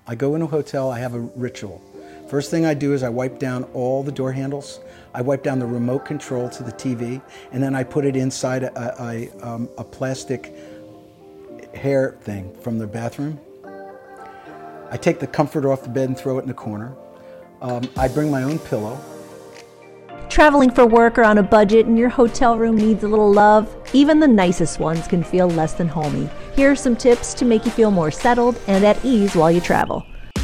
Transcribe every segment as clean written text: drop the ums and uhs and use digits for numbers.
I go in a hotel, I have a ritual. First thing I do is I wipe down all the door handles. I wipe down the remote control to the TV, and then I put it inside a plastic hair thing from the bathroom. I take the comforter off the bed and throw it in the corner. I bring my own pillow. Traveling for work or on a budget and your hotel room needs a little love, even the nicest ones can feel less than homey. Here are some tips to make you feel more settled and at ease while you travel.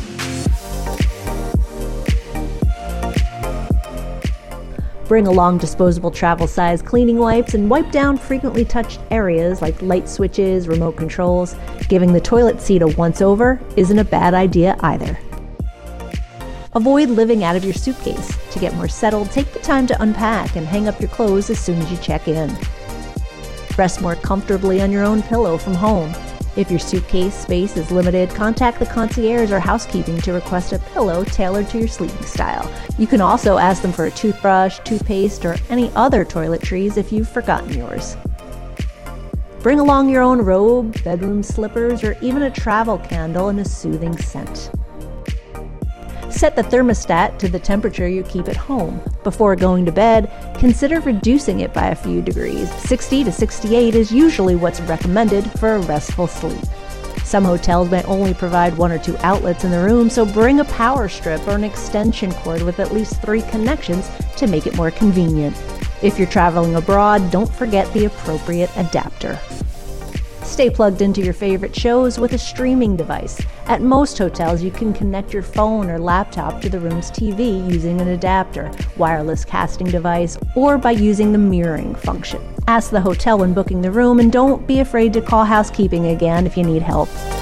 Bring along disposable travel-size cleaning wipes and wipe down frequently touched areas like light switches, remote controls. Giving the toilet seat a once-over isn't a bad idea either. Avoid living out of your suitcase. To get more settled, take the time to unpack and hang up your clothes as soon as you check in. Rest more comfortably on your own pillow from home. If your suitcase space is limited, contact the concierge or housekeeping to request a pillow tailored to your sleeping style. You can also ask them for a toothbrush, toothpaste, or any other toiletries if you've forgotten yours. Bring along your own robe, bedroom slippers, or even a travel candle and a soothing scent. Set the thermostat to the temperature you keep at home. Before going to bed, consider reducing it by a few degrees. 60 to 68 is usually what's recommended for a restful sleep. Some hotels may only provide 1 or 2 outlets in the room, so bring a power strip or an extension cord with at least 3 connections to make it more convenient. If you're traveling abroad, don't forget the appropriate adapter. Stay plugged into your favorite shows with a streaming device. At most hotels, you can connect your phone or laptop to the room's TV using an adapter, wireless casting device, or by using the mirroring function. Ask the hotel when booking the room, and don't be afraid to call housekeeping again if you need help.